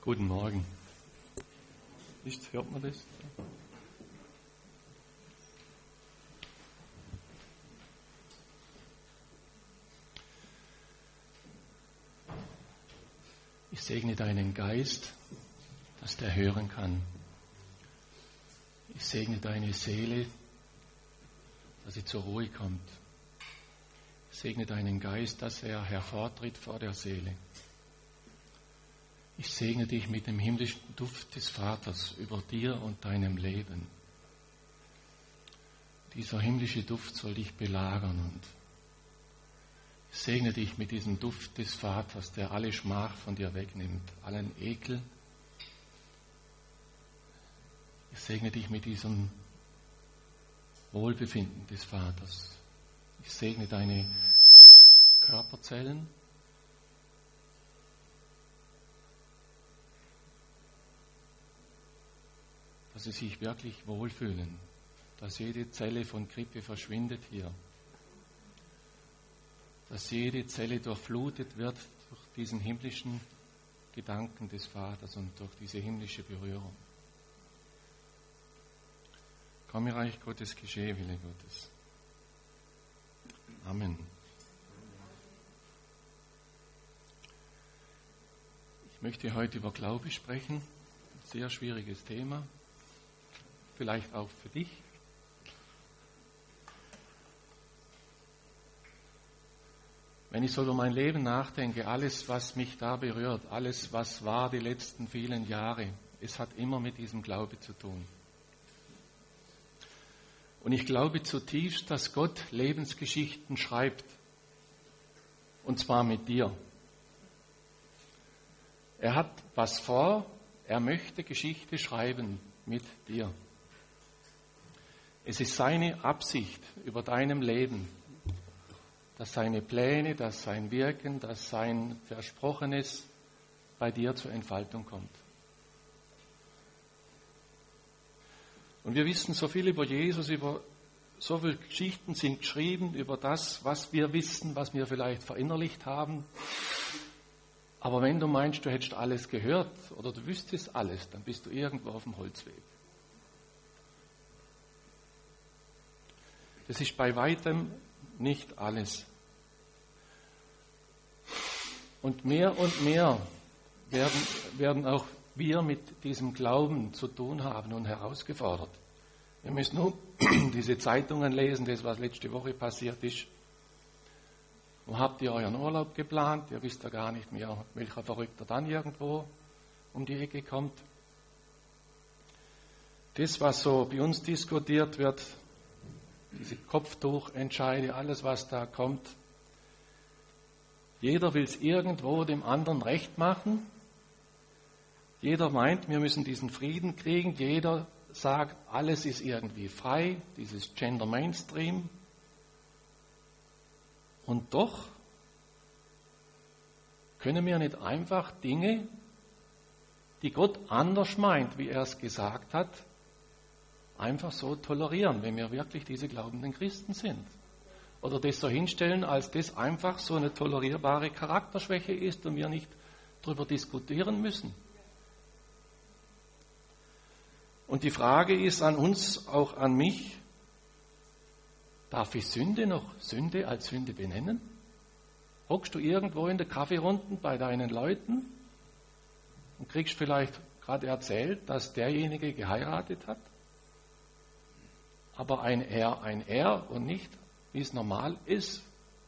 Guten Morgen. Hört man das? Ich segne deinen Geist, dass der hören kann. Ich segne deine Seele, dass sie zur Ruhe kommt. Ich segne deinen Geist, dass er hervortritt vor der Seele. Ich segne dich mit dem himmlischen Duft des Vaters über dir und deinem Leben. Dieser himmlische Duft soll dich belagern und ich segne dich mit diesem Duft des Vaters, der alle Schmach von dir wegnimmt, allen Ekel. Ich segne dich mit diesem Wohlbefinden des Vaters. Ich segne deine Körperzellen. Dass sie sich wirklich wohlfühlen, dass jede Zelle von Grippe verschwindet hier, dass jede Zelle durchflutet wird durch diesen himmlischen Gedanken des Vaters und durch diese himmlische Berührung. Komm, Reich Gottes, geschehe, Wille Gottes. Amen. Ich möchte heute über Glaube sprechen, ein sehr schwieriges Thema. Vielleicht auch für dich. Wenn ich so über mein Leben nachdenke, alles, was mich da berührt, alles, was war die letzten vielen Jahre, es hat immer mit diesem Glaube zu tun. Und ich glaube zutiefst, dass Gott Lebensgeschichten schreibt. Und zwar mit dir. Er hat was vor, er möchte Geschichte schreiben mit dir. Es ist seine Absicht über deinem Leben, dass seine Pläne, dass sein Wirken, dass sein Versprochenes bei dir zur Entfaltung kommt. Und wir wissen so viel über Jesus, über so viele Geschichten sind geschrieben über das, was wir wissen, was wir vielleicht verinnerlicht haben. Aber wenn du meinst, du hättest alles gehört oder du wüsstest alles, dann bist du irgendwo auf dem Holzweg. Das ist bei weitem nicht alles. Und mehr werden auch wir mit diesem Glauben zu tun haben und herausgefordert. Wir müssen nur diese Zeitungen lesen, das was letzte Woche passiert ist. Wo habt ihr euren Urlaub geplant? Ihr wisst ja gar nicht mehr, welcher Verrückter dann irgendwo um die Ecke kommt. Das, was so bei uns diskutiert wird, diese Kopftuchentscheide, alles was da kommt. Jeder will es irgendwo dem anderen recht machen. Jeder meint, wir müssen diesen Frieden kriegen. Jeder sagt, alles ist irgendwie frei, dieses Gender Mainstream. Und doch können wir nicht einfach Dinge, die Gott anders meint, wie er es gesagt hat, einfach so tolerieren, wenn wir wirklich diese glaubenden Christen sind. Oder das so hinstellen, als das einfach so eine tolerierbare Charakterschwäche ist und wir nicht darüber diskutieren müssen. Und die Frage ist an uns, auch an mich, darf ich Sünde noch Sünde als Sünde benennen? Hockst du irgendwo in der Kaffeerunden bei deinen Leuten und kriegst vielleicht gerade erzählt, dass derjenige geheiratet hat? Aber ein Er und nicht, wie es normal ist.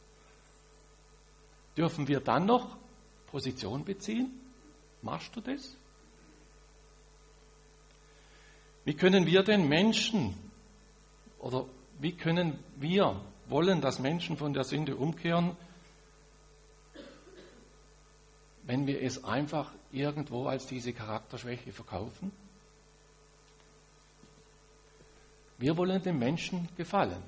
Dürfen wir dann noch Position beziehen? Machst du das? Wie können wir den Menschen oder wie können wir wollen, dass Menschen von der Sünde umkehren, wenn wir es einfach irgendwo als diese Charakterschwäche verkaufen? Wir wollen den Menschen gefallen.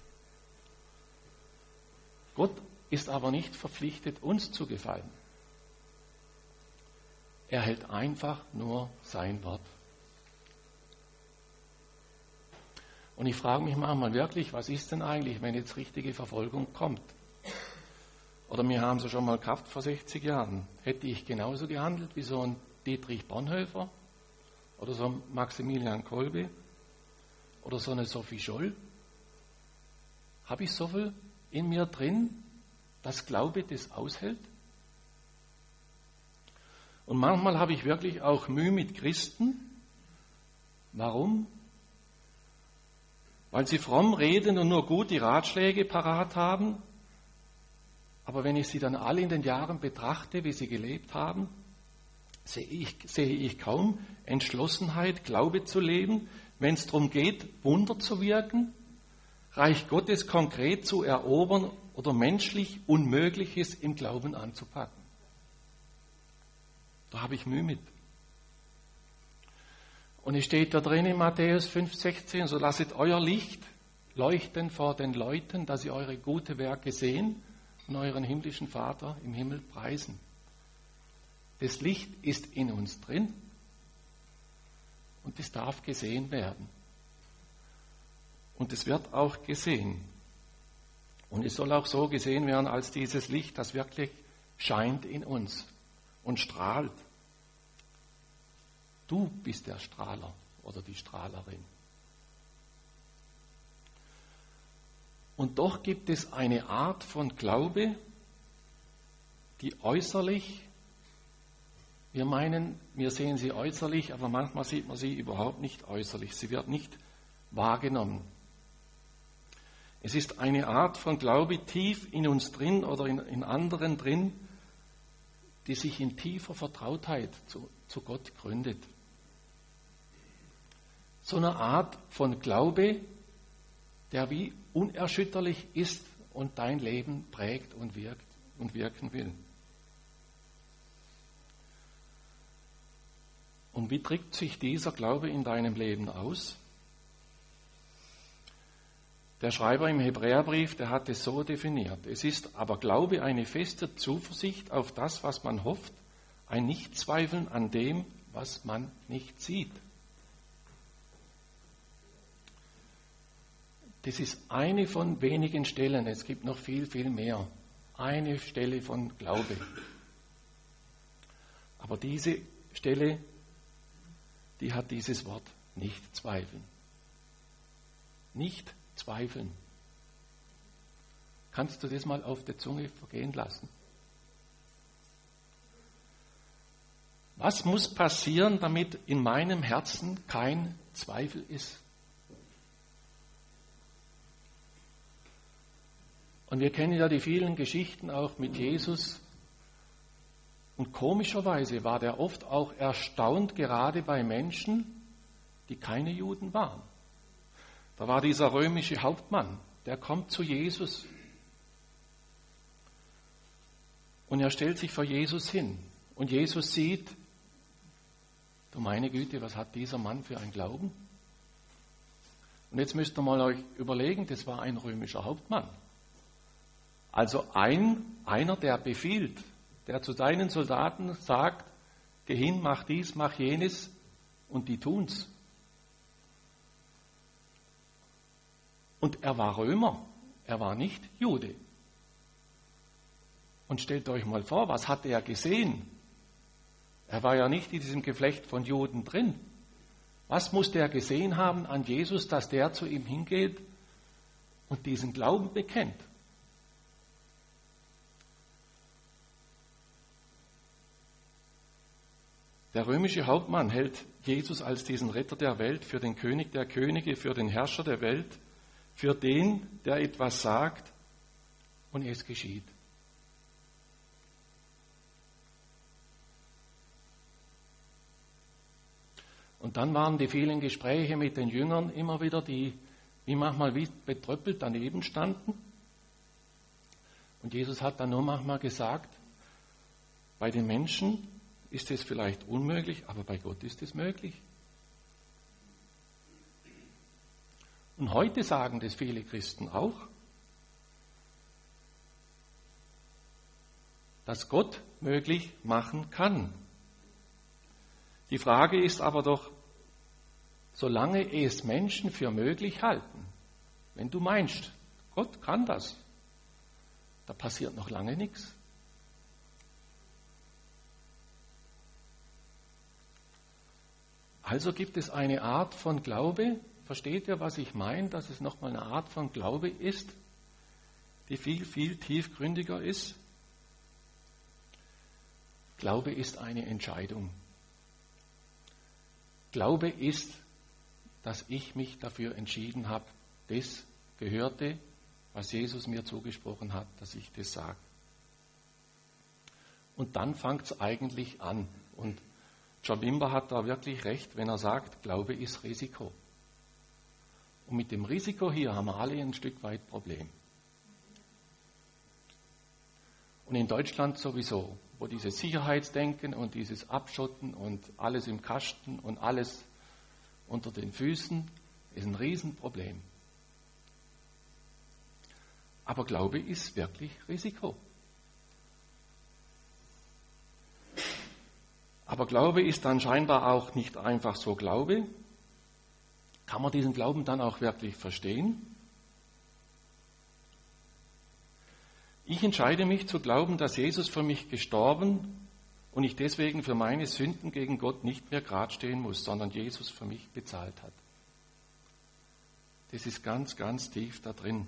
Gott ist aber nicht verpflichtet, uns zu gefallen. Er hält einfach nur sein Wort. Und ich frage mich manchmal wirklich, was ist denn eigentlich, wenn jetzt richtige Verfolgung kommt? Oder wir haben es schon mal gehabt vor 60 Jahren. Hätte ich genauso gehandelt wie so ein Dietrich Bonhoeffer oder so ein Maximilian Kolbe oder so eine Sophie Scholl? Habe ich so viel in mir drin, dass Glaube das aushält? Und manchmal habe ich wirklich auch Mühe mit Christen. Warum? Weil sie fromm reden und nur gute Ratschläge parat haben. Aber wenn ich sie dann alle in den Jahren betrachte, wie sie gelebt haben, sehe ich kaum Entschlossenheit, Glaube zu leben, wenn es darum geht, Wunder zu wirken, Reich Gottes konkret zu erobern oder menschlich Unmögliches im Glauben anzupacken. Da habe ich Mühe mit. Und es steht da drin in Matthäus 5,16, so lasset euer Licht leuchten vor den Leuten, dass sie eure gute Werke sehen und euren himmlischen Vater im Himmel preisen. Das Licht ist in uns drin und es darf gesehen werden. Und es wird auch gesehen. Und es soll auch so gesehen werden als dieses Licht, das wirklich scheint in uns und strahlt. Du bist der Strahler oder die Strahlerin. Und doch gibt es eine Art von Glaube, die äußerlich, wir meinen, wir sehen sie äußerlich, aber manchmal sieht man sie überhaupt nicht äußerlich. Sie wird nicht wahrgenommen. Es ist eine Art von Glaube tief in uns drin oder in anderen drin, die sich in tiefer Vertrautheit zu Gott gründet. So eine Art von Glaube, der wie unerschütterlich ist und dein Leben prägt und wirkt und wirken will. Und wie drückt sich dieser Glaube in deinem Leben aus? Der Schreiber im Hebräerbrief, der hat es so definiert. Es ist aber Glaube eine feste Zuversicht auf das, was man hofft, ein Nichtzweifeln an dem, was man nicht sieht. Das ist eine von wenigen Stellen, es gibt noch viel, viel mehr. Eine Stelle von Glaube. Aber diese Stelle, die hat dieses Wort nicht zweifeln. Nicht zweifeln. Kannst du das mal auf der Zunge vergehen lassen? Was muss passieren, damit in meinem Herzen kein Zweifel ist? Und wir kennen ja die vielen Geschichten auch mit Jesus. Und komischerweise war der oft auch erstaunt, gerade bei Menschen, die keine Juden waren. Da war dieser römische Hauptmann, der kommt zu Jesus. Und er stellt sich vor Jesus hin. Und Jesus sieht, du meine Güte, was hat dieser Mann für einen Glauben? Und jetzt müsst ihr mal euch überlegen, das war ein römischer Hauptmann. Also einer, der befiehlt, der zu seinen Soldaten sagt, geh hin, mach dies, mach jenes, und die tun's. Und er war Römer, er war nicht Jude. Und stellt euch mal vor, was hat er gesehen? Er war ja nicht in diesem Geflecht von Juden drin. Was musste er gesehen haben an Jesus, dass der zu ihm hingeht und diesen Glauben bekennt? Der römische Hauptmann hält Jesus als diesen Retter der Welt, für den König der Könige, für den Herrscher der Welt, für den, der etwas sagt und es geschieht. Und dann waren die vielen Gespräche mit den Jüngern immer wieder, die wie manchmal wie betröppelt daneben standen. Und Jesus hat dann nur manchmal gesagt, bei den Menschen ist es vielleicht unmöglich, aber bei Gott ist es möglich. Und heute sagen das viele Christen auch, dass Gott möglich machen kann. Die Frage ist aber doch, solange es Menschen für möglich halten, wenn du meinst, Gott kann das, da passiert noch lange nichts. Also gibt es eine Art von Glaube, versteht ihr, was ich meine, dass es nochmal eine Art von Glaube ist, die viel, viel tiefgründiger ist? Glaube ist eine Entscheidung. Glaube ist, dass ich mich dafür entschieden habe, das gehörte, was Jesus mir zugesprochen hat, dass ich das sage. Und dann fängt es eigentlich an. Und John Wimber hat da wirklich recht, wenn er sagt, Glaube ist Risiko. Und mit dem Risiko hier haben wir alle ein Stück weit Problem. Und in Deutschland sowieso, wo dieses Sicherheitsdenken und dieses Abschotten und alles im Kasten und alles unter den Füßen ist ein Riesenproblem. Aber Glaube ist wirklich Risiko. Aber Glaube ist dann scheinbar auch nicht einfach so Glaube. Kann man diesen Glauben dann auch wirklich verstehen? Ich entscheide mich zu glauben, dass Jesus für mich gestorben und ich deswegen für meine Sünden gegen Gott nicht mehr gerade stehen muss, sondern Jesus für mich bezahlt hat. Das ist ganz, ganz tief da drin.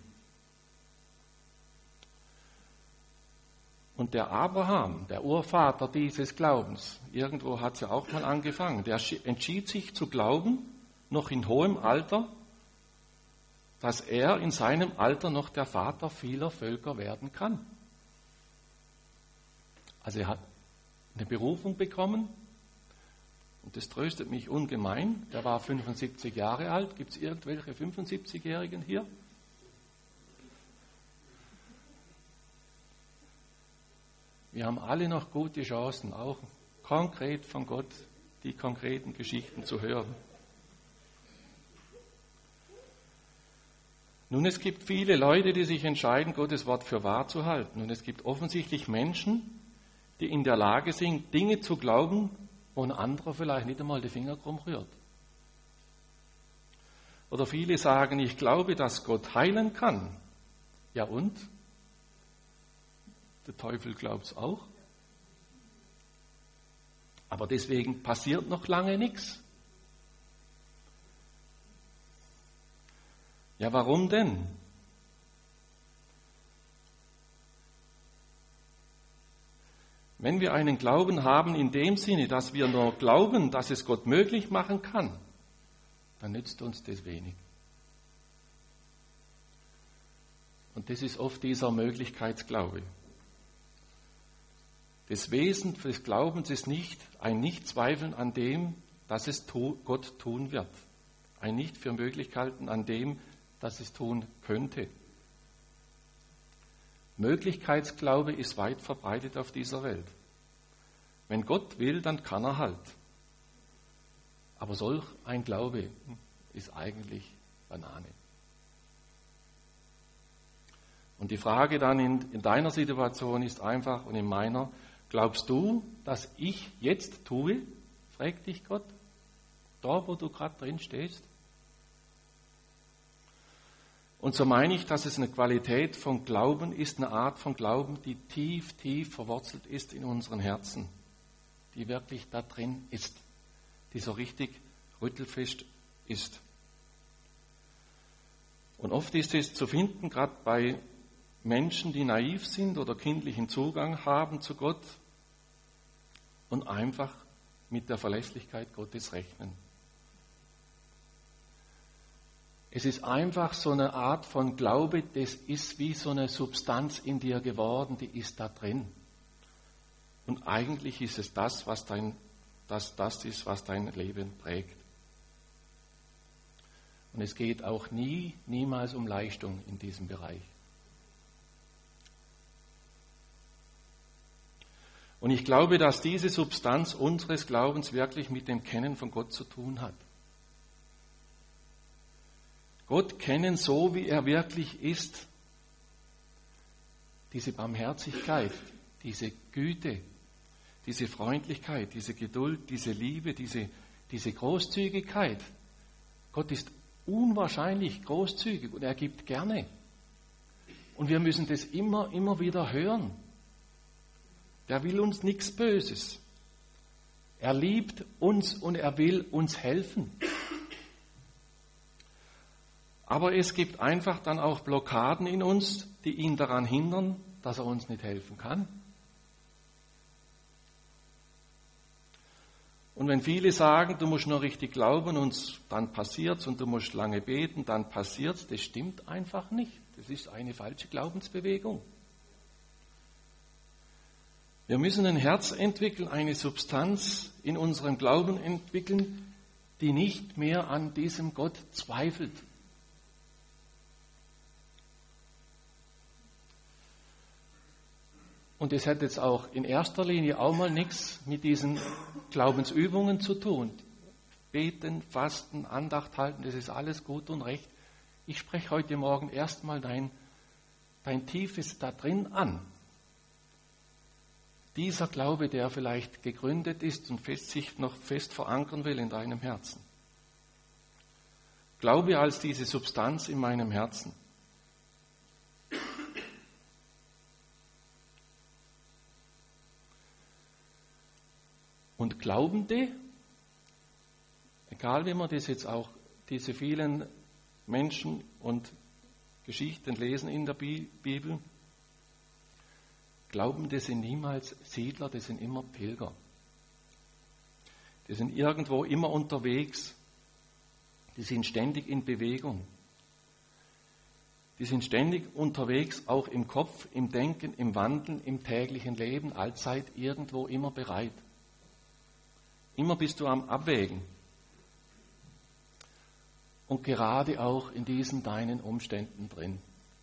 Und der Abraham, der Urvater dieses Glaubens, irgendwo hat es ja auch mal angefangen, der entschied sich zu glauben, noch in hohem Alter, dass er in seinem Alter noch der Vater vieler Völker werden kann. Also er hat eine Berufung bekommen und das tröstet mich ungemein. Der war 75 Jahre alt. Gibt es irgendwelche 75-Jährigen hier? Wir haben alle noch gute Chancen, auch konkret von Gott die konkreten Geschichten zu hören. Nun, es gibt viele Leute, die sich entscheiden, Gottes Wort für wahr zu halten. Und es gibt offensichtlich Menschen, die in der Lage sind, Dinge zu glauben, wo ein anderer vielleicht nicht einmal den Finger krumm rührt. Oder viele sagen, ich glaube, dass Gott heilen kann. Ja und? Der Teufel glaubt es auch. Aber deswegen passiert noch lange nichts. Ja, warum denn? Wenn wir einen Glauben haben in dem Sinne, dass wir nur glauben, dass es Gott möglich machen kann, dann nützt uns das wenig. Und das ist oft dieser Möglichkeitsglaube. Das Wesen des Glaubens ist nicht ein Nichtzweifeln an dem, dass es Gott tun wird. Ein Nicht für möglich halten an dem, dass es tun könnte. Möglichkeitsglaube ist weit verbreitet auf dieser Welt. Wenn Gott will, dann kann er halt. Aber solch ein Glaube ist eigentlich Banane. Und die Frage dann in deiner Situation ist einfach und in meiner, glaubst du, dass ich jetzt tue? Fragt dich Gott. Da, wo du gerade drin stehst. Und so meine ich, dass es eine Qualität von Glauben ist, eine Art von Glauben, die tief, tief verwurzelt ist in unseren Herzen, die wirklich da drin ist, die so richtig rüttelfest ist. Und oft ist es zu finden, gerade bei Menschen, die naiv sind oder kindlichen Zugang haben zu Gott und einfach mit der Verlässlichkeit Gottes rechnen. Es ist einfach so eine Art von Glaube, das ist wie so eine Substanz in dir geworden, die ist da drin. Und eigentlich ist es das, was dein Leben prägt. Und es geht auch niemals um Leistung in diesem Bereich. Und ich glaube, dass diese Substanz unseres Glaubens wirklich mit dem Kennen von Gott zu tun hat. Gott kennen, so wie er wirklich ist. Diese Barmherzigkeit, diese Güte, diese Freundlichkeit, diese Geduld, diese Liebe, diese Großzügigkeit. Gott ist unwahrscheinlich großzügig und er gibt gerne. Und wir müssen das immer wieder hören. Der will uns nichts Böses. Er liebt uns und er will uns helfen. Aber es gibt einfach dann auch Blockaden in uns, die ihn daran hindern, dass er uns nicht helfen kann. Und wenn viele sagen, du musst nur richtig glauben und dann passiert's und du musst lange beten, dann passiert's, das stimmt einfach nicht. Das ist eine falsche Glaubensbewegung. Wir müssen ein Herz entwickeln, eine Substanz in unserem Glauben entwickeln, die nicht mehr an diesem Gott zweifelt. Und das hat jetzt auch in erster Linie auch mal nichts mit diesen Glaubensübungen zu tun. Beten, fasten, Andacht halten, das ist alles gut und recht. Ich spreche heute Morgen erstmal dein Tiefes da drin an. Dieser Glaube, der vielleicht gegründet ist und sich noch fest verankern will in deinem Herzen. Glaube als diese Substanz in meinem Herzen. Und Glaubende, egal wie man das jetzt auch, diese vielen Menschen und Geschichten lesen in der Bibel, Glaubende sind niemals Siedler, das sind immer Pilger. Die sind irgendwo immer unterwegs, die sind ständig in Bewegung. Die sind ständig unterwegs, auch im Kopf, im Denken, im Wandeln, im täglichen Leben, allzeit irgendwo immer bereit. Immer bist du am Abwägen. Und gerade auch in diesen deinen Umständen drin.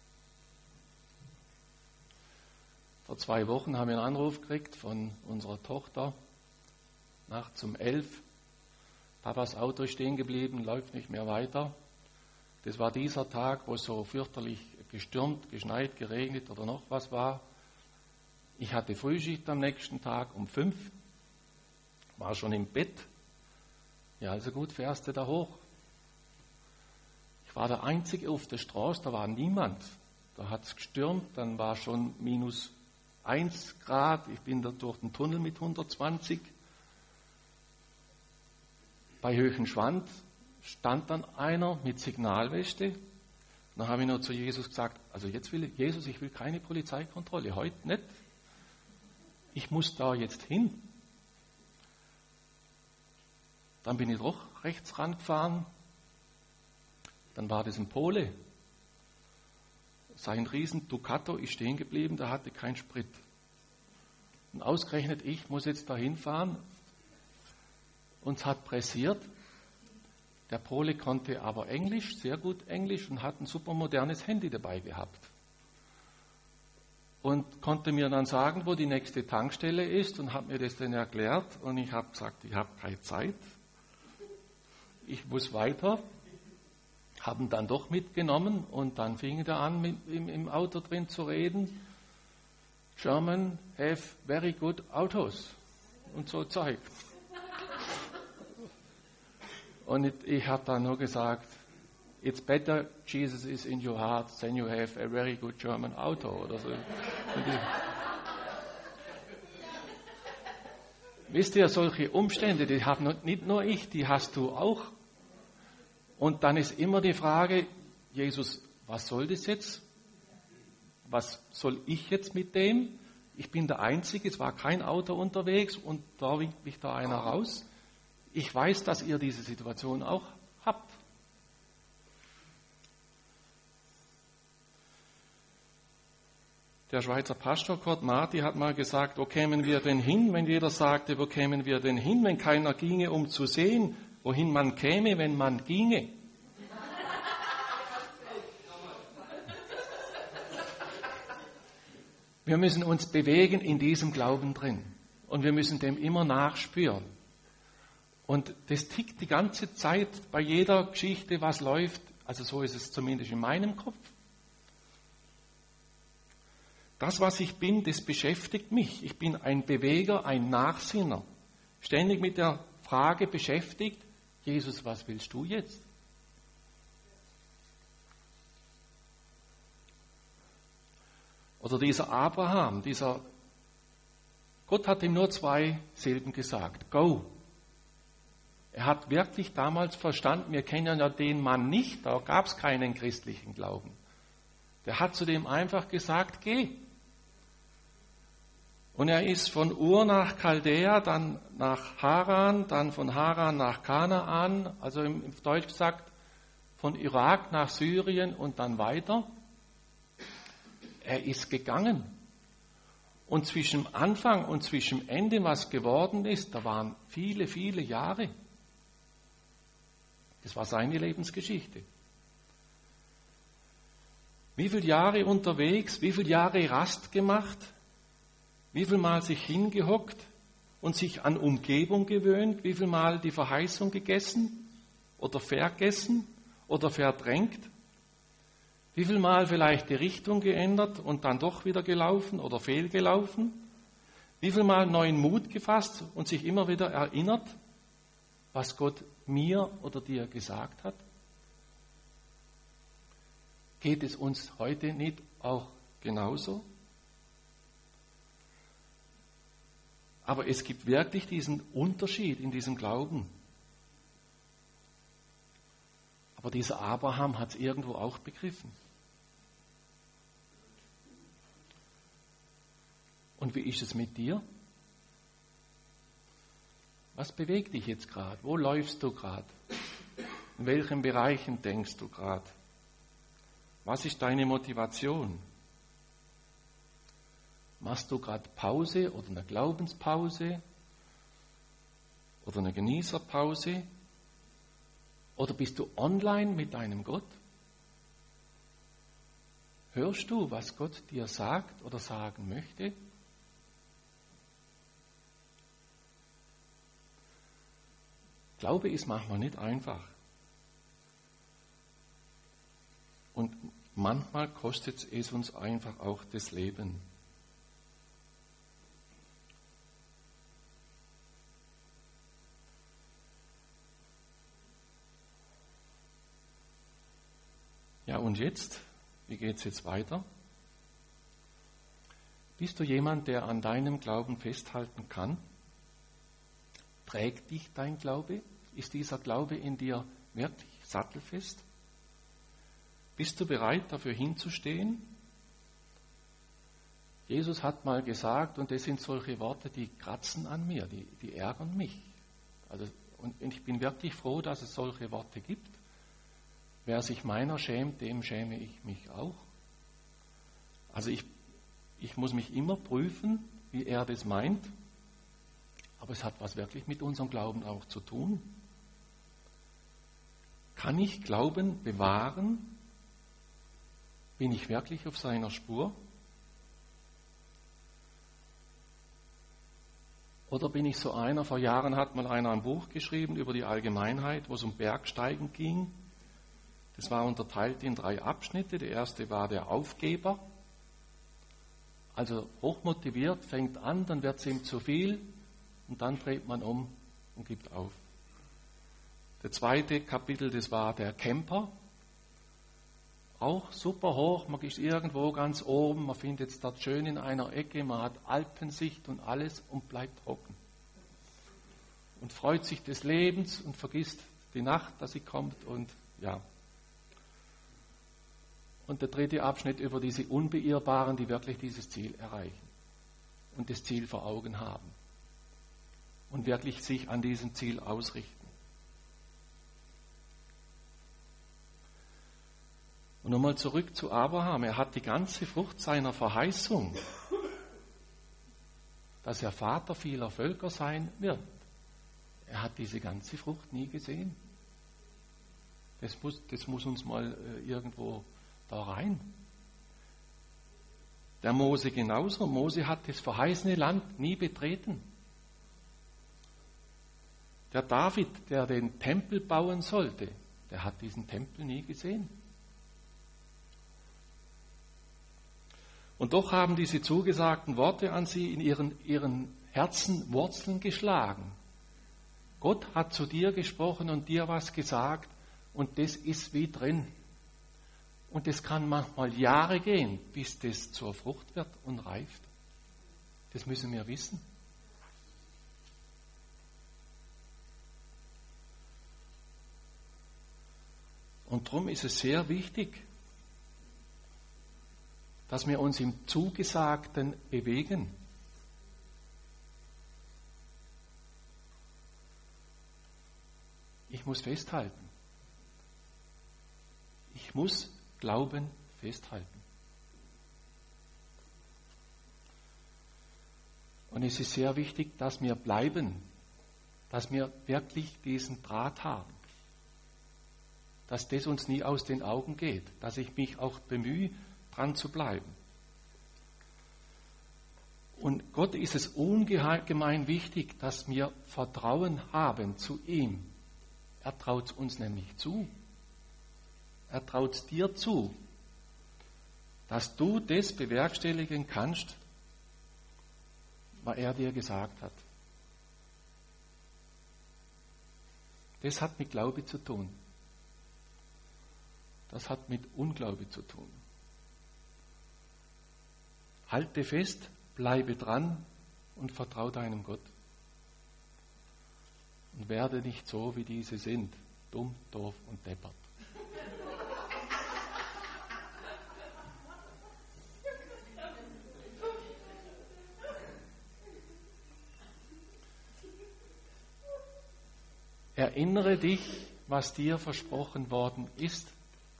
Vor 2 Wochen haben wir einen Anruf gekriegt von unserer Tochter, nachts um 11. Papas Auto ist stehen geblieben, läuft nicht mehr weiter. Das war dieser Tag, wo es so fürchterlich gestürmt, geschneit, geregnet oder noch was war. Ich hatte Frühschicht am nächsten Tag um 5. War schon im Bett. Ja, also gut, fährst du da hoch. Ich war der Einzige auf der Straße, da war niemand. Da hat es gestürmt, dann war schon -1 Grad. Ich bin da durch den Tunnel mit 120. Bei Höchenschwand stand dann einer mit Signalweste. Dann habe ich nur zu Jesus gesagt, also jetzt will ich, Jesus, ich will keine Polizeikontrolle, heute nicht. Ich muss da jetzt hin. Dann bin ich doch rechts rangefahren. Dann war das ein Pole. Sein riesen Ducato ist stehen geblieben, der hatte keinen Sprit. Und ausgerechnet ich muss jetzt da hinfahren. Uns hat pressiert. Der Pole konnte aber Englisch, sehr gut Englisch und hat ein super modernes Handy dabei gehabt. Und konnte mir dann sagen, wo die nächste Tankstelle ist und hat mir das dann erklärt. Und ich habe gesagt, ich habe keine Zeit. Ich muss weiter, haben dann doch mitgenommen und dann fing er an, im Auto drin zu reden. German have very good autos und so Zeug. Und ich habe dann nur gesagt, it's better Jesus is in your heart than you have a very good German auto oder so. Wisst ihr, solche Umstände, die haben nicht nur ich, die hast du auch. Und dann ist immer die Frage, Jesus, was soll das jetzt? Was soll ich jetzt mit dem? Ich bin der Einzige, es war kein Auto unterwegs und da winkt mich da einer raus. Ich weiß, dass ihr diese Situation auch habt. Der Schweizer Pastor Kurt Marti hat mal gesagt, wo kämen wir denn hin, wenn jeder sagte, wo kämen wir denn hin, wenn keiner ginge, um zu sehen, wohin man käme, wenn man ginge. Wir müssen uns bewegen in diesem Glauben drin und wir müssen dem immer nachspüren. Und das tickt die ganze Zeit bei jeder Geschichte, was läuft, also so ist es zumindest in meinem Kopf. Das, was ich bin, das beschäftigt mich. Ich bin ein Beweger, ein Nachsinner. Ständig mit der Frage beschäftigt, Jesus, was willst du jetzt? Oder dieser Abraham, dieser Gott hat ihm nur 2 Silben gesagt. Go. Er hat wirklich damals verstanden, wir kennen ja den Mann nicht, da gab es keinen christlichen Glauben. Der hat zu dem einfach gesagt, geh. Und er ist von Ur nach Chaldea, dann nach Haran, dann von Haran nach Kanaan, also im Deutsch gesagt, von Irak nach Syrien und dann weiter. Er ist gegangen. Und zwischen Anfang und zwischen Ende, was geworden ist, da waren viele, viele Jahre. Das war seine Lebensgeschichte. Wie viele Jahre unterwegs, wie viele Jahre Rast gemacht, wie viel Mal sich hingehockt und sich an Umgebung gewöhnt, wie viel Mal die Verheißung gegessen oder vergessen oder verdrängt, wie viel Mal vielleicht die Richtung geändert und dann doch wieder gelaufen oder fehlgelaufen, wie viel Mal neuen Mut gefasst und sich immer wieder erinnert, was Gott mir oder dir gesagt hat. Geht es uns heute nicht auch genauso? Aber es gibt wirklich diesen Unterschied in diesem Glauben. Aber dieser Abraham hat es irgendwo auch begriffen. Und wie ist es mit dir? Was bewegt dich jetzt gerade? Wo läufst du gerade? In welchen Bereichen denkst du gerade? Was ist deine Motivation? Machst du gerade Pause oder eine Glaubenspause oder eine Genießerpause? Oder bist du online mit deinem Gott? Hörst du, was Gott dir sagt oder sagen möchte? Glaube ist manchmal nicht einfach. Und manchmal kostet es uns einfach auch das Leben. Ja, und jetzt? Wie geht es jetzt weiter? Bist du jemand, der an deinem Glauben festhalten kann? Trägt dich dein Glaube? Ist dieser Glaube in dir wirklich sattelfest? Bist du bereit, dafür hinzustehen? Jesus hat mal gesagt, und das sind solche Worte, die kratzen an mir, die ärgern mich. Und ich bin wirklich froh, dass es solche Worte gibt. Wer sich meiner schämt, dem schäme ich mich auch. Also ich muss mich immer prüfen, wie er das meint. Aber es hat was wirklich mit unserem Glauben auch zu tun. Kann ich Glauben bewahren? Bin ich wirklich auf seiner Spur? Oder bin ich so einer, vor Jahren hat mal einer ein Buch geschrieben über die Allgemeinheit, wo es um Bergsteigen ging. Das war unterteilt in 3 Abschnitte. Der erste war der Aufgeber. Also hochmotiviert, fängt an, dann wird es ihm zu viel und dann dreht man um und gibt auf. Der zweite Kapitel, das war der Camper. Auch super hoch, man ist irgendwo ganz oben, man findet es dort schön in einer Ecke, man hat Alpensicht und alles und bleibt trocken. Und freut sich des Lebens und vergisst die Nacht, dass sie kommt und ja. Und der dritte Abschnitt über diese Unbeirrbaren, die wirklich dieses Ziel erreichen und das Ziel vor Augen haben und wirklich sich an diesem Ziel ausrichten. Und nochmal zurück zu Abraham. Er hat die ganze Frucht seiner Verheißung, dass er Vater vieler Völker sein wird. Er hat diese ganze Frucht nie gesehen. Das muss uns mal irgendwo da rein. Der Mose genauso. Mose hat das verheißene Land nie betreten. Der David, der den Tempel bauen sollte, der hat diesen Tempel nie gesehen. Und doch haben diese zugesagten Worte an sie in ihren Herzen Wurzeln geschlagen. Gott hat zu dir gesprochen und dir was gesagt und das ist wie drin. Und es kann manchmal Jahre gehen, bis das zur Frucht wird und reift. Das müssen wir wissen. Und darum ist es sehr wichtig, dass wir uns im Zugesagten bewegen. Ich muss festhalten. Ich muss Glauben festhalten. Und es ist sehr wichtig, dass wir bleiben, dass wir wirklich diesen Draht haben, dass das uns nie aus den Augen geht, dass ich mich auch bemühe, dran zu bleiben. Und Gott ist es ungemein wichtig, dass wir Vertrauen haben zu ihm. Er traut uns nämlich zu. Er traut dir zu, dass du das bewerkstelligen kannst, was er dir gesagt hat. Das hat mit Glaube zu tun. Das hat mit Unglaube zu tun. Halte fest, bleibe dran und vertraue deinem Gott. Und werde nicht so, wie diese sind, dumm, doof und deppert. Erinnere dich, was dir versprochen worden ist.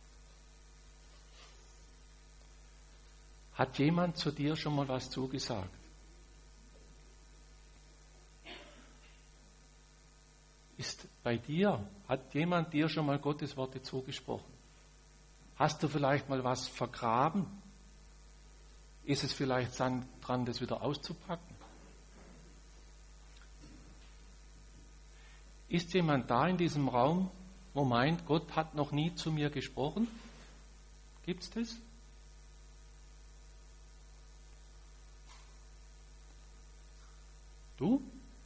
Hat jemand zu dir schon mal was zugesagt? Ist bei dir, hat jemand dir schon mal Gottes Worte zugesprochen? Hast du vielleicht mal was vergraben? Ist es vielleicht dran, das wieder auszupacken? Ist jemand da in diesem Raum, wo meint, Gott hat noch nie zu mir gesprochen? Gibt es das? Du?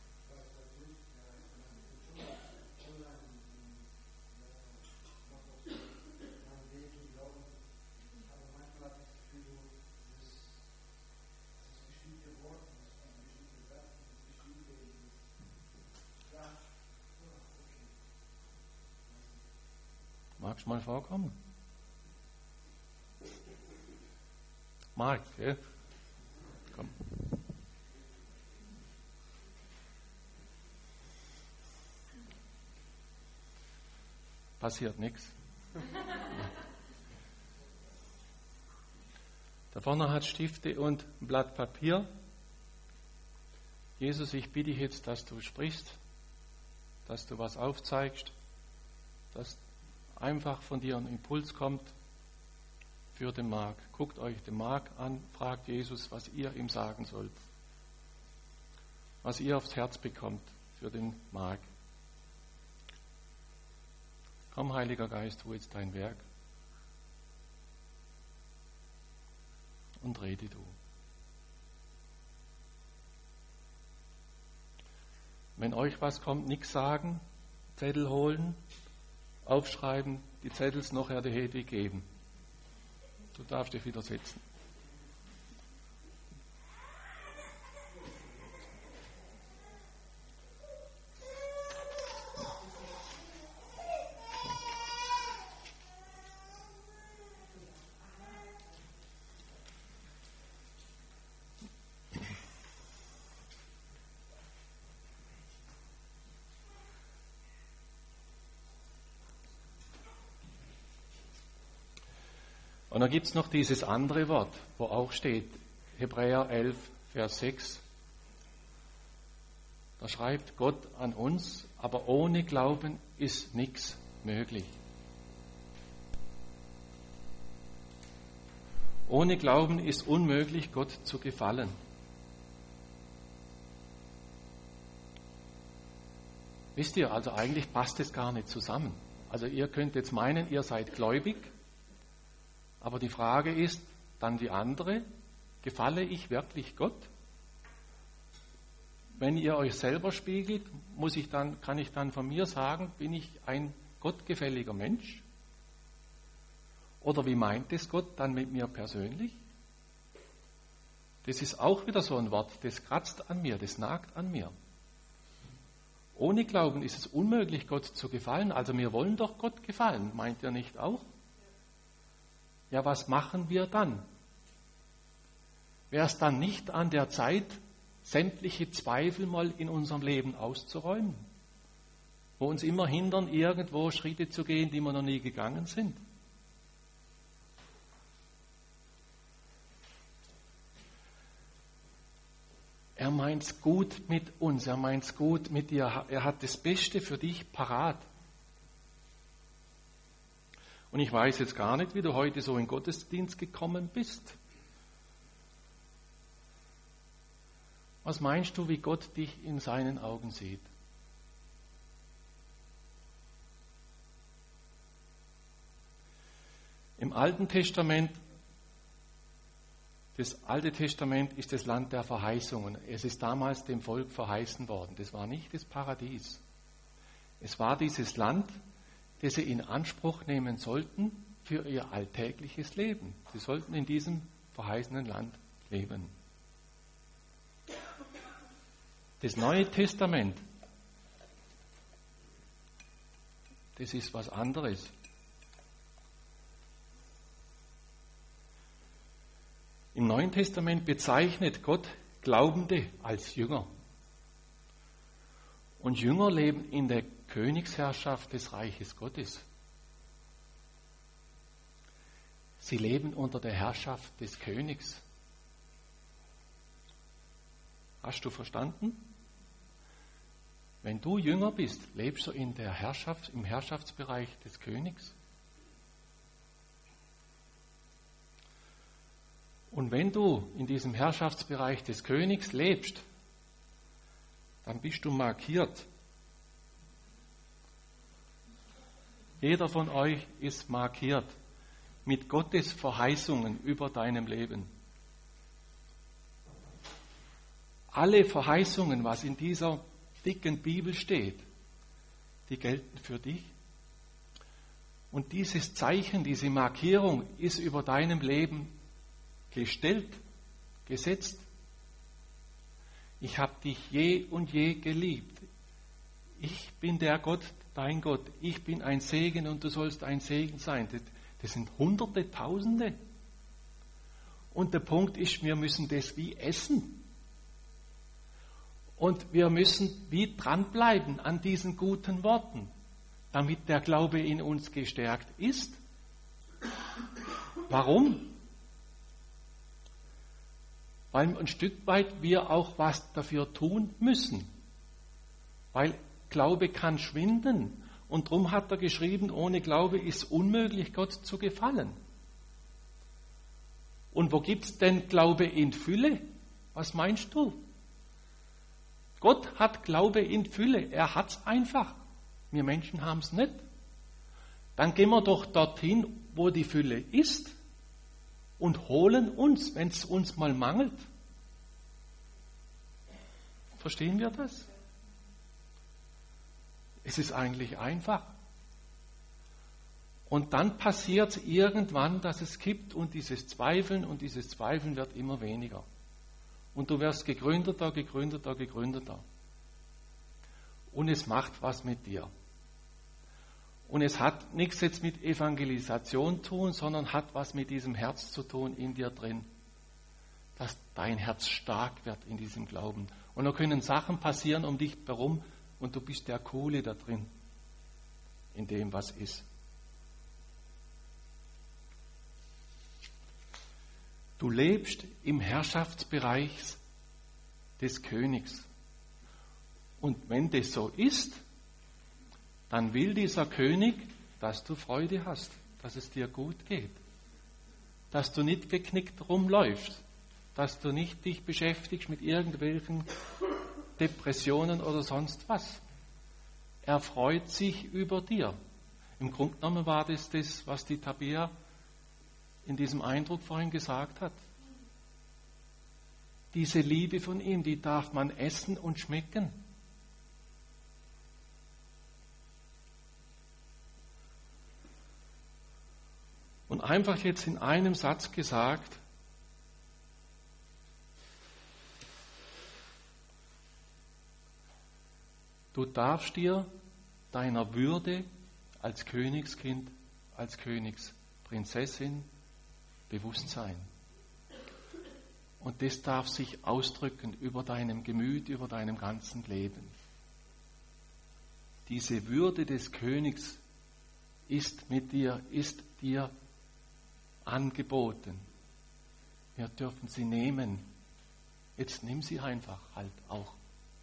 Magst du mal vorkommen? Marc, gell? Komm. Passiert nichts. Da vorne hat Stifte und ein Blatt Papier. Jesus, ich bitte dich jetzt, dass du sprichst, dass du was aufzeigst, dass einfach von dir ein Impuls kommt für den Marc. Guckt euch den Marc an, fragt Jesus, was ihr ihm sagen sollt. Was ihr aufs Herz bekommt für den Marc. Komm, Heiliger Geist, tu jetzt dein Werk und rede du. Wenn euch was kommt, nichts sagen, Zettel holen, aufschreiben, die Zettels nachher der Hedwig geben. Du darfst dich wieder setzen. Und dann gibt es noch dieses andere Wort, wo auch steht, Hebräer 11, Vers 6. Da schreibt Gott an uns, aber ohne Glauben ist nichts möglich. Ohne Glauben ist unmöglich, Gott zu gefallen. Wisst ihr, also eigentlich passt es gar nicht zusammen. Also ihr könnt jetzt meinen, ihr seid gläubig, aber die Frage ist dann die andere, gefalle ich wirklich Gott? Wenn ihr euch selber spiegelt, kann ich dann von mir sagen, bin ich ein gottgefälliger Mensch? Oder wie meint es Gott dann mit mir persönlich? Das ist auch wieder so ein Wort, das kratzt an mir, das nagt an mir. Ohne Glauben ist es unmöglich, Gott zu gefallen. Also wir wollen doch Gott gefallen, meint ihr nicht auch? Ja, was machen wir dann? Wäre es dann nicht an der Zeit, sämtliche Zweifel mal in unserem Leben auszuräumen, wo uns immer hindern, irgendwo Schritte zu gehen, die wir noch nie gegangen sind? Er meint's gut mit uns, er meint's gut mit dir, er hat das Beste für dich parat. Und ich weiß jetzt gar nicht, wie du heute so in Gottesdienst gekommen bist. Was meinst du, wie Gott dich in seinen Augen sieht? Im Alten Testament, das Alte Testament ist das Land der Verheißungen. Es ist damals dem Volk verheißen worden. Das war nicht das Paradies. Es war dieses Land, das sie in Anspruch nehmen sollten für ihr alltägliches Leben. Sie sollten in diesem verheißenen Land leben. Das Neue Testament, das ist was anderes. Im Neuen Testament bezeichnet Gott Glaubende als Jünger. Und Jünger leben in der Königsherrschaft des Reiches Gottes. Sie leben unter der Herrschaft des Königs. Hast du verstanden? Wenn du Jünger bist, lebst du in der im Herrschaftsbereich des Königs. Und wenn du in diesem Herrschaftsbereich des Königs lebst, dann bist du markiert. Jeder von euch ist markiert mit Gottes Verheißungen über deinem Leben. Alle Verheißungen, was in dieser dicken Bibel steht, die gelten für dich. Und dieses Zeichen, diese Markierung ist über deinem Leben gestellt, gesetzt. Ich habe dich je und je geliebt. Ich bin der Gott, dein Gott. Ich bin ein Segen und du sollst ein Segen sein. Das sind Hunderte, Tausende. Und der Punkt ist, wir müssen das wie essen. Und wir müssen wie dranbleiben an diesen guten Worten, damit der Glaube in uns gestärkt ist. Warum? Weil ein Stück weit wir auch was dafür tun müssen. Weil Glaube kann schwinden. Und darum hat er geschrieben, ohne Glaube ist unmöglich, Gott zu gefallen. Und wo gibt es denn Glaube in Fülle? Was meinst du? Gott hat Glaube in Fülle. Er hat es einfach. Wir Menschen haben es nicht. Dann gehen wir doch dorthin, wo die Fülle ist. Und holen uns, wenn es uns mal mangelt. Verstehen wir das? Es ist eigentlich einfach. Und dann passiert es irgendwann, dass es kippt und dieses Zweifeln wird immer weniger. Und du wirst gegründeter. Und es macht was mit dir. Und es hat nichts jetzt mit Evangelisation zu tun, sondern hat was mit diesem Herz zu tun in dir drin. Dass dein Herz stark wird in diesem Glauben. Und da können Sachen passieren um dich herum und du bist der Coole da drin, in dem, was ist. Du lebst im Herrschaftsbereich des Königs. Und wenn das so ist, dann will dieser König, dass du Freude hast, dass es dir gut geht, dass du nicht geknickt rumläufst, dass du nicht dich beschäftigst mit irgendwelchen Depressionen oder sonst was. Er freut sich über dir. Im Grunde genommen war das, was die Tabea in diesem Eindruck vorhin gesagt hat. Diese Liebe von ihm, die darf man essen und schmecken. Und einfach jetzt in einem Satz gesagt, Du darfst dir deiner Würde als Königskind, als Königsprinzessin bewusst sein. Und das darf sich ausdrücken über deinem Gemüt, über deinem ganzen Leben. Diese Würde des Königs ist dir angeboten. Wir dürfen sie nehmen. Jetzt nimm sie einfach halt auch.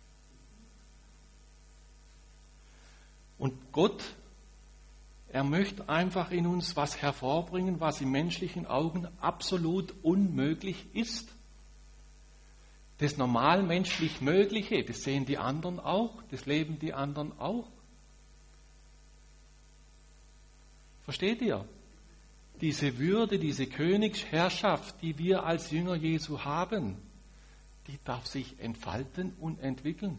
Und Gott, er möchte einfach in uns was hervorbringen, was in menschlichen Augen absolut unmöglich ist. Das normal menschlich Mögliche, das sehen die anderen auch, das leben die anderen auch. Versteht ihr? Diese Würde, diese Königsherrschaft, die wir als Jünger Jesu haben, die darf sich entfalten und entwickeln.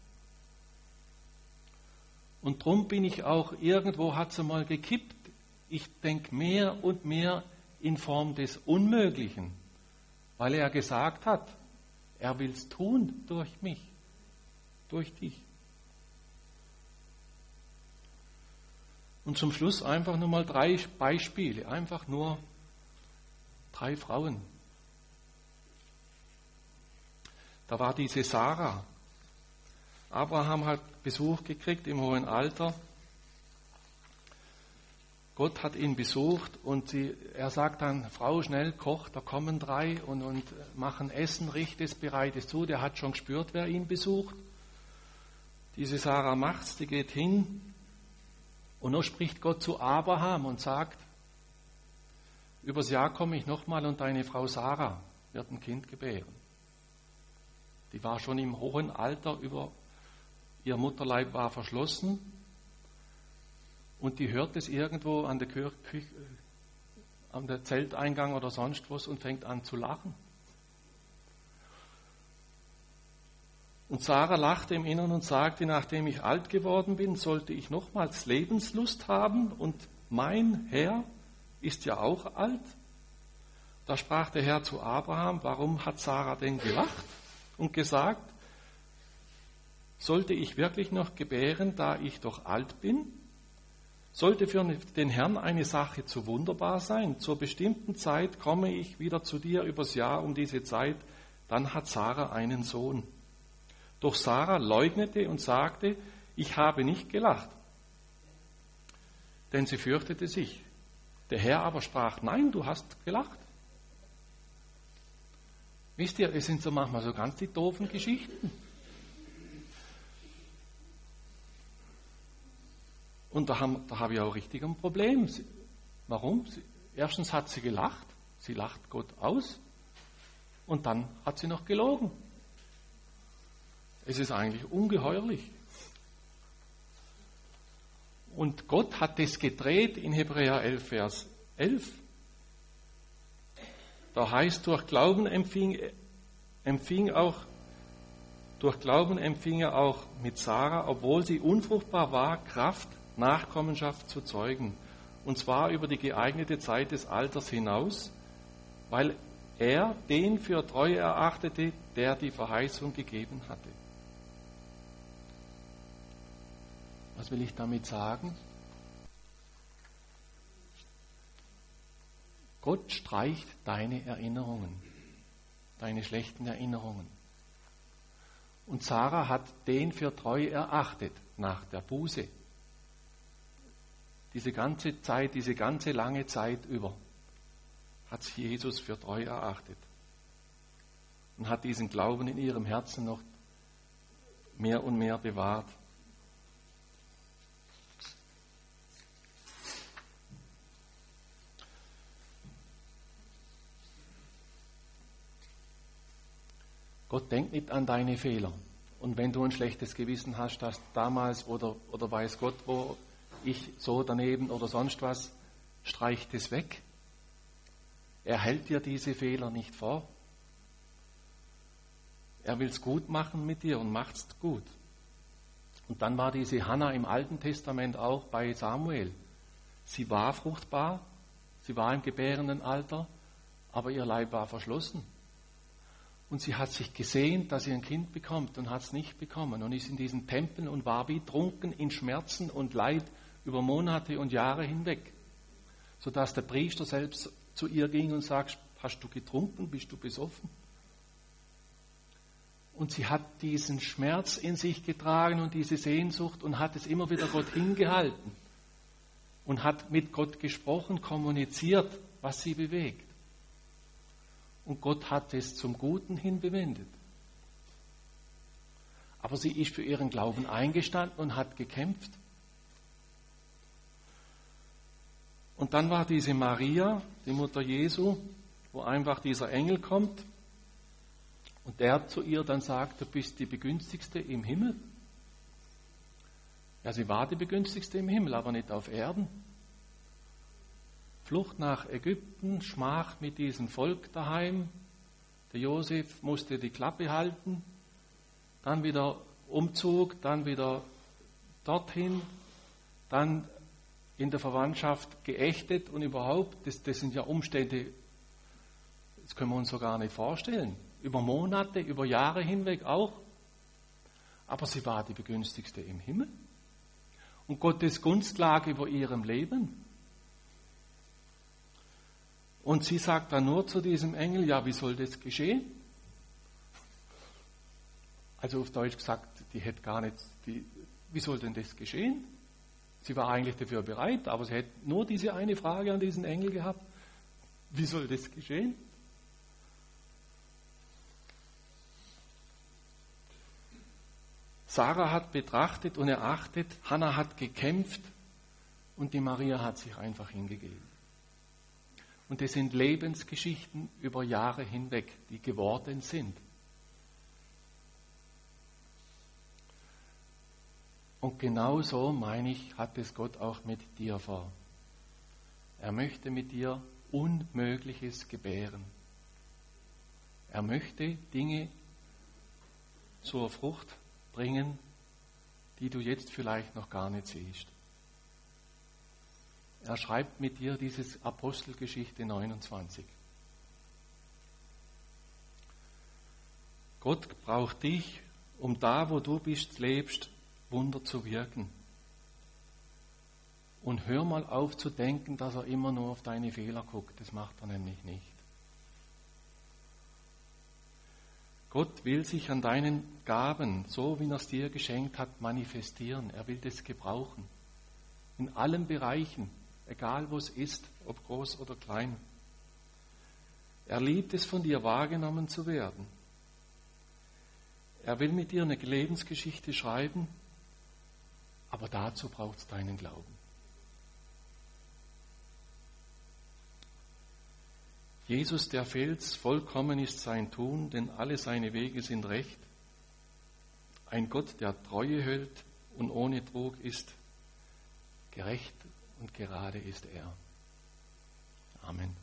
Und drum bin ich auch, irgendwo hat es einmal gekippt. Ich denke mehr und mehr in Form des Unmöglichen, weil er gesagt hat, er will es tun durch mich, durch dich. Und zum Schluss einfach nur mal 3 Beispiele, einfach nur 3 Frauen. Da war diese Sarah. Abraham hat Besuch gekriegt im hohen Alter. Gott hat ihn besucht und er sagt dann, Frau, schnell, koch, da kommen 3 und machen Essen, richtet es, bereitet es zu. Der hat schon gespürt, wer ihn besucht. Diese Sarah macht's, die geht hin. Und nun spricht Gott zu Abraham und sagt, übers Jahr komme ich nochmal und deine Frau Sarah wird ein Kind gebären. Die war schon im hohen Alter, ihr Mutterleib war verschlossen und die hört es irgendwo an der Zelteingang oder sonst was und fängt an zu lachen. Und Sarah lachte im Inneren und sagte, nachdem ich alt geworden bin, sollte ich nochmals Lebenslust haben und mein Herr ist ja auch alt. Da sprach der Herr zu Abraham, warum hat Sarah denn gelacht und gesagt, sollte ich wirklich noch gebären, da ich doch alt bin? Sollte für den Herrn eine Sache zu wunderbar sein? Zur bestimmten Zeit komme ich wieder zu dir übers Jahr um diese Zeit, dann hat Sarah einen Sohn. Doch Sarah leugnete und sagte, ich habe nicht gelacht, denn sie fürchtete sich. Der Herr aber sprach, nein, du hast gelacht. Wisst ihr, es sind so manchmal so ganz die doofen Geschichten. Und da habe ich auch richtig ein Problem. Warum? Erstens hat sie gelacht, sie lacht Gott aus und dann hat sie noch gelogen. Es ist eigentlich ungeheuerlich. Und Gott hat das gedreht in Hebräer 11, Vers 11. Da heißt, durch Glauben empfing er auch mit Sarah, obwohl sie unfruchtbar war, Kraft, Nachkommenschaft zu zeugen. Und zwar über die geeignete Zeit des Alters hinaus, weil er den für treu erachtete, der die Verheißung gegeben hatte. Was will ich damit sagen? Gott streicht deine Erinnerungen, deine schlechten Erinnerungen. Und Sarah hat den für treu erachtet nach der Buße. Diese ganze Zeit, diese ganze lange Zeit über hat sie Jesus für treu erachtet und hat diesen Glauben in ihrem Herzen noch mehr und mehr bewahrt. Gott denkt nicht an deine Fehler. Und wenn du ein schlechtes Gewissen hast, dass damals oder weiß Gott, wo ich so daneben oder sonst was, streich das weg. Er hält dir diese Fehler nicht vor. Er will es gut machen mit dir und macht es gut. Und dann war diese Hannah im Alten Testament auch bei Samuel. Sie war fruchtbar, sie war im gebärenden Alter, aber ihr Leib war verschlossen. Und sie hat sich gesehnt, dass sie ein Kind bekommt und hat es nicht bekommen und ist in diesen Tempeln und war wie trunken in Schmerzen und Leid über Monate und Jahre hinweg, sodass der Priester selbst zu ihr ging und sagt, hast du getrunken, bist du besoffen? Und sie hat diesen Schmerz in sich getragen und diese Sehnsucht und hat es immer wieder Gott hingehalten und hat mit Gott gesprochen, kommuniziert, was sie bewegt. Und Gott hat es zum Guten hin bewendet. Aber sie ist für ihren Glauben eingestanden und hat gekämpft. Und dann war diese Maria, die Mutter Jesu, wo einfach dieser Engel kommt und der zu ihr dann sagt, du bist die Begünstigste im Himmel. Ja, sie war die Begünstigste im Himmel, aber nicht auf Erden. Flucht nach Ägypten, Schmach mit diesem Volk daheim. Der Josef musste die Klappe halten, dann wieder Umzug, dann wieder dorthin, dann in der Verwandtschaft geächtet und überhaupt, das sind ja Umstände, das können wir uns so gar nicht vorstellen. Über Monate, über Jahre hinweg auch. Aber sie war die Begünstigste im Himmel. Und Gottes Gunst lag über ihrem Leben. Und sie sagt dann nur zu diesem Engel, ja, wie soll das geschehen? Also auf Deutsch gesagt, die hätte gar nicht, wie soll denn das geschehen? Sie war eigentlich dafür bereit, aber sie hätte nur diese eine Frage an diesen Engel gehabt. Wie soll das geschehen? Sarah hat betrachtet und erachtet, Hannah hat gekämpft und die Maria hat sich einfach hingegeben. Und das sind Lebensgeschichten über Jahre hinweg, die geworden sind. Und genau so, meine ich, hat es Gott auch mit dir vor. Er möchte mit dir Unmögliches gebären. Er möchte Dinge zur Frucht bringen, die du jetzt vielleicht noch gar nicht siehst. Er schreibt mit dir dieses Apostelgeschichte 29. Gott braucht dich, um da, wo du bist, lebst, Wunder zu wirken. Und hör mal auf zu denken, dass er immer nur auf deine Fehler guckt. Das macht er nämlich nicht. Gott will sich an deinen Gaben, so wie er es dir geschenkt hat, manifestieren. Er will das gebrauchen. In allen Bereichen, egal wo es ist, ob groß oder klein. Er liebt es, von dir wahrgenommen zu werden. Er will mit dir eine Lebensgeschichte schreiben, aber dazu braucht es deinen Glauben. Jesus, der Fels, vollkommen ist sein Tun, denn alle seine Wege sind recht. Ein Gott, der Treue hält und ohne Trug ist, gerecht und gerade ist er. Amen.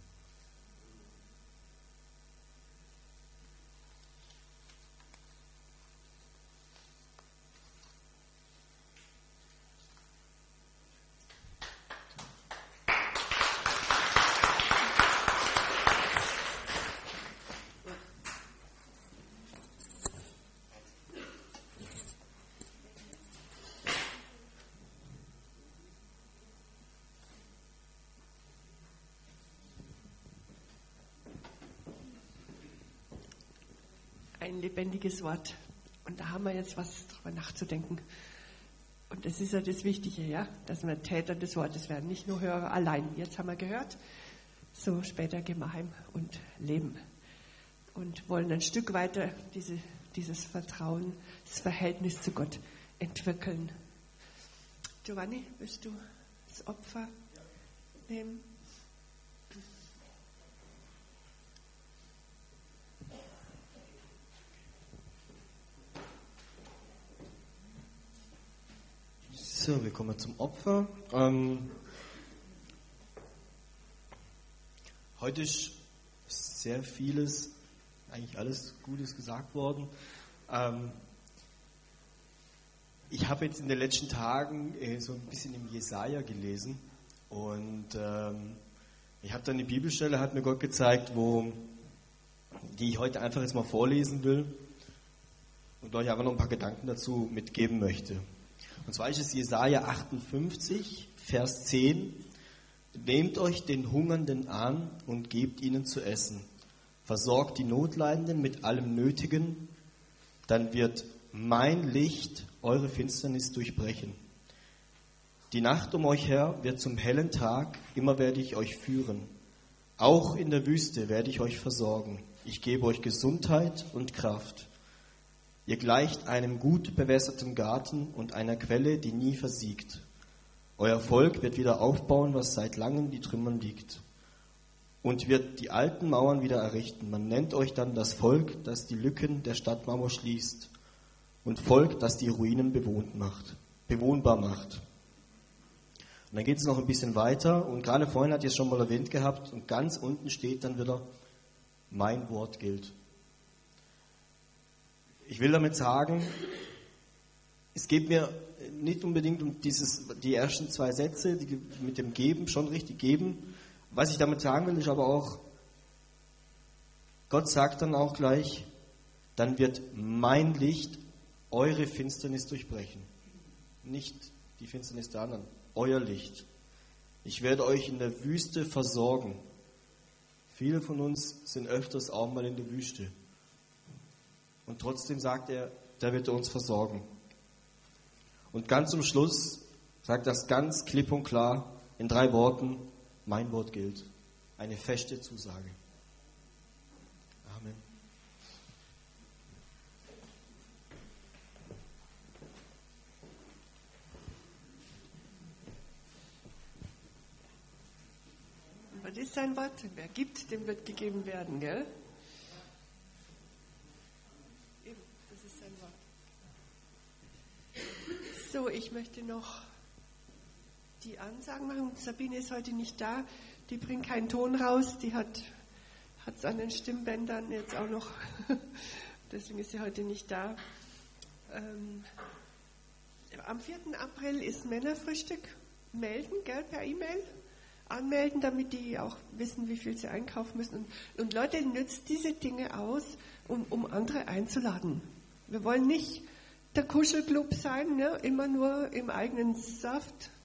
Ein lebendiges Wort. Und da haben wir jetzt was drüber nachzudenken. Und das ist ja das Wichtige, ja, dass wir Täter des Wortes werden, nicht nur Hörer allein. Jetzt haben wir gehört, so später gehen wir heim und leben. Und wollen ein Stück weiter dieses Vertrauen, das Verhältnis zu Gott entwickeln. Giovanni, willst du das Opfer nehmen? So, wir kommen zum Opfer. Heute ist sehr vieles, eigentlich alles Gutes gesagt worden. Ich habe jetzt in den letzten Tagen so ein bisschen im Jesaja gelesen und ich habe dann eine Bibelstelle, hat mir Gott gezeigt, wo die ich heute einfach jetzt mal vorlesen will und euch einfach noch ein paar Gedanken dazu mitgeben möchte. Und zwar ist es Jesaja 58, Vers 10. Nehmt euch den Hungernden an und gebt ihnen zu essen. Versorgt die Notleidenden mit allem Nötigen, dann wird mein Licht eure Finsternis durchbrechen. Die Nacht um euch her wird zum hellen Tag, immer werde ich euch führen. Auch in der Wüste werde ich euch versorgen. Ich gebe euch Gesundheit und Kraft. Ihr gleicht einem gut bewässerten Garten und einer Quelle, die nie versiegt. Euer Volk wird wieder aufbauen, was seit langem die Trümmern liegt. Und wird die alten Mauern wieder errichten. Man nennt euch dann das Volk, das die Lücken der Stadtmauer schließt. Und Volk, das die Ruinen bewohnbar macht. Und dann geht es noch ein bisschen weiter. Und gerade vorhin hat ihr es schon mal erwähnt gehabt. Und ganz unten steht dann wieder, mein Wort gilt. Ich will damit sagen, es geht mir nicht unbedingt um die ersten 2 Sätze, die mit dem Geben, schon richtig geben. Was ich damit sagen will, ist aber auch, Gott sagt dann auch gleich, dann wird mein Licht eure Finsternis durchbrechen. Nicht die Finsternis der anderen, euer Licht. Ich werde euch in der Wüste versorgen. Viele von uns sind öfters auch mal in der Wüste. Und trotzdem sagt er, da wird er uns versorgen. Und ganz zum Schluss sagt das ganz klipp und klar in 3 Worten, mein Wort gilt. Eine feste Zusage. Amen. Was ist sein Wort? Wer gibt, dem wird gegeben werden, gell? Eben, das ist sein Wort. So, ich möchte noch die Ansagen machen. Sabine ist heute nicht da. Die bringt keinen Ton raus. Die hat es an den Stimmbändern jetzt auch noch. Deswegen ist sie heute nicht da. Am 4. April ist Männerfrühstück. Melden, gell, per E-Mail. Anmelden, damit die auch wissen, wie viel sie einkaufen müssen. Und Leute, nützt diese Dinge aus, um andere einzuladen. Wir wollen nicht der Kuschelclub sein, ne? Immer nur im eigenen Saft